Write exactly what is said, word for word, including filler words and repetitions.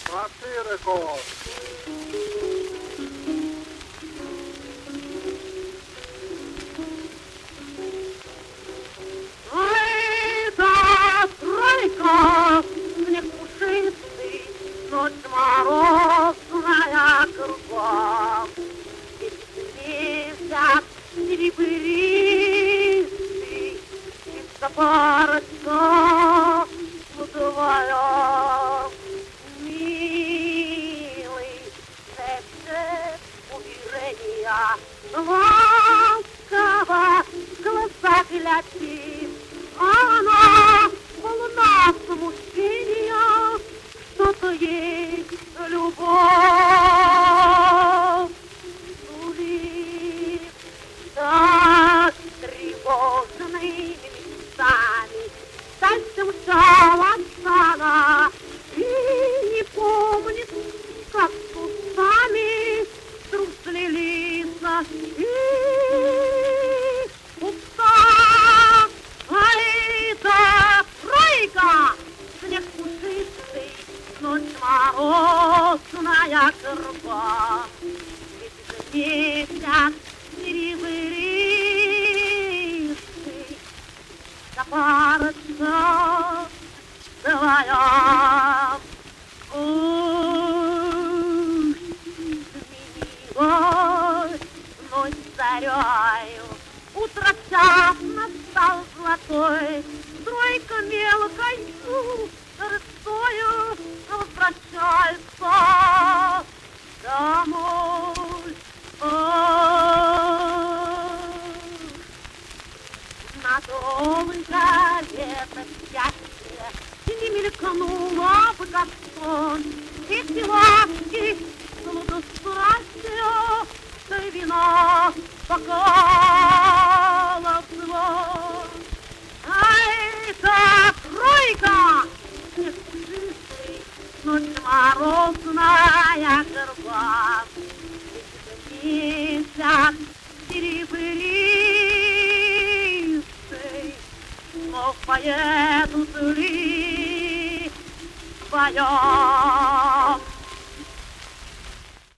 Пошироко. Это тройка, снег пушистый, ночь морозная кругом. Весят серебристый, чисто парочка вдвоем. Милый, сердце уверения, ласково в глаза глядит. Она полна смущения, что-то есть любовь. Сулит так тревожными мечтами, дальше мчалась она и не помнит, как с кустами вдруг слились и куста. Снег пушистый, ночь морозная кругом. Светит месяц серебристый, да парочка вдвоем. Уж изменилась ночь зарею, утро час настал золотой. Тройка мелкою рысою возвращается домой. Надолго это счастье не мелькнуло бы, как сон. Эти ласки сладострастия, да и вино бокалов звон. Это тройка, снег пушистый, ночь морозная кругом. Месяц серебристый, но поедут ли вдвоем.